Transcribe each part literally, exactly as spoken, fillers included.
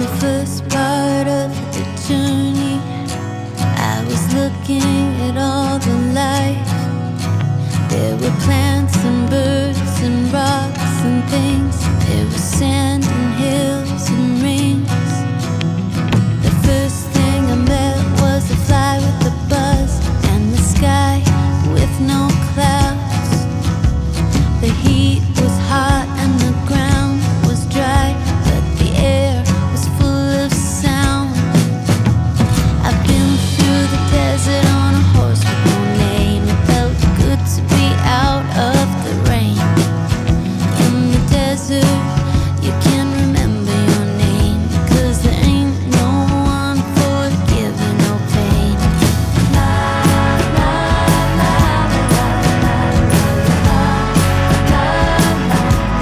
the first part of the journey, I was looking at all the life. There were plants and birds and rocks and things. There was sand and hills and rings. The first thing I met was a fly with a buzz and the sky with no clouds. The heat was hot and the ground was dry, but the air was full of sound. I've been through the desert on a horse with no name. It felt good to be out of the rain. In the desert, you can remember your name, 'cause there ain't no one for giving no pain. La, la, la, la, la, la, la, la,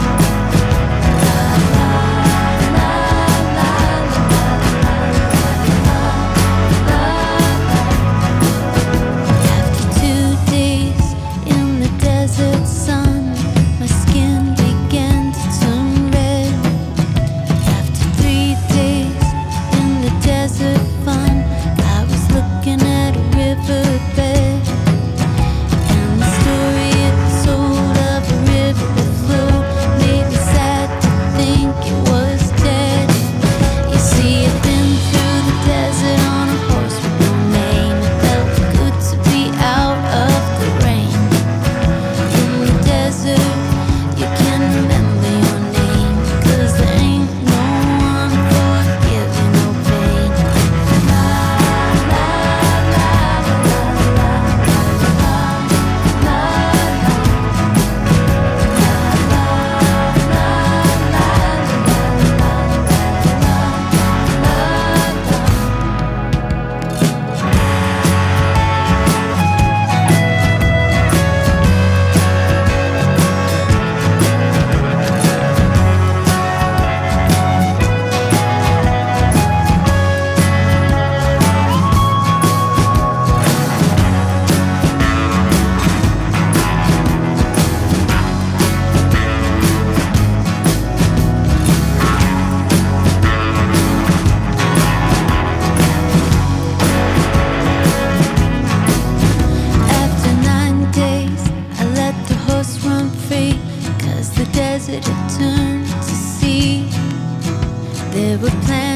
After two days in the desert sun, my skin began to turn red. After three days in the desert fun, I was looking at a riverbed, and the story it told of a river that flowed made me sad to think it was dead. You see, I've been through the desert on a horse with no name. It felt good to be out of the rain. In the desert, you can remember your name, 'cause there ain't no one for giving no pain. La, la, la, la, la, la, la, la, After nine days, I let the horse run free, 'cause the desert had turned to sea. There were plants